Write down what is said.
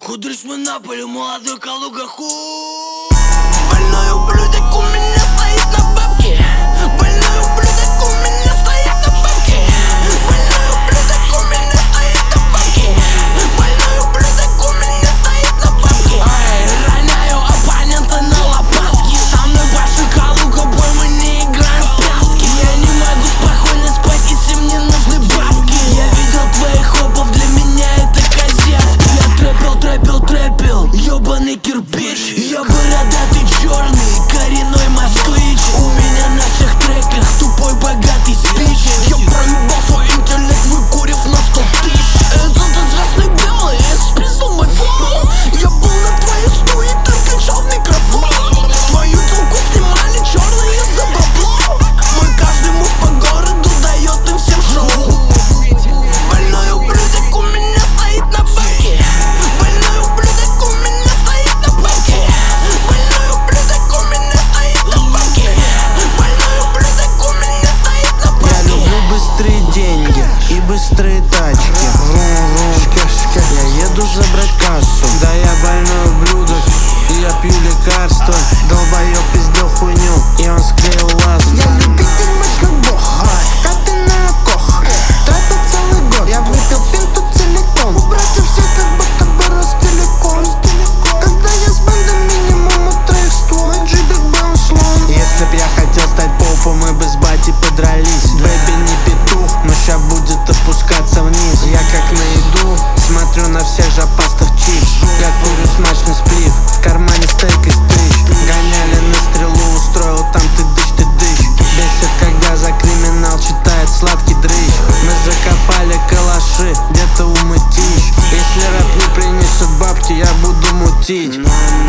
Кудряшь на поле, молодой Калуга хуй. Больной ублюдок у меня стоит на бабке. Больной ублюдок у меня стоит на бабке. Больной ублюдок у меня стоит на бабке. Больной ублюдок у меня стоит на бабке. Роняю оппонента на лопатки. Со мной большой Калуга, бой, мы не играем в прятки. Я не могу спокойно спать, если мне нужны бабки. Я видел твоих хопов, для меня это козет. Я трэпил, ёбаный кирпич. Я бородатый черный, коренной москвич. У меня на всех треках тупой богатый спич. Я проебал свой интеллект, выкурив на 100 тысяч. Это известный белый, я списал мой фон. Я был на твоей стуе, ты кричал в микрофон. Твою телку снимали черные за бабло. Мой каждый мув по городу дает им всем шоу. Больной ублюдок у меня стоит на баке. Больной ублюдок у меня стоит на баке. Больной ублюдок у меня стоит на баке. Больной ублюдок у меня стоит на баке. Я люблю быстрые деньги и быстрые тачки. Врум-врум, я еду забрать кассу. Да я больной ублюдок, и я пью лекарства. Долбоёб пиздел хуйню, и он склеил ласту. Я любитель мощных бог, как ты на кох. Тратил целый год, я выпил пинту целиком. У братьев все как будто бы Ростелеком. Когда я с бандой минимум от 3 ствол. На джибе был слон. Если б я хотел стать попом, мы бы с батей подрались. Бэби не петух, но ща будет опускаться вниз. Я как на еду, смотрю на всех жопастых чипс. Я курю смачный сплив, в кармане стейк из тысяч. Гоняли на стрелу, устроил там ты дышь. Бесит, когда за криминал читает сладкий дрыщ. Мы закопали калаши, где-то у мытищ. Если рэп не принесет бабки, я буду мутить.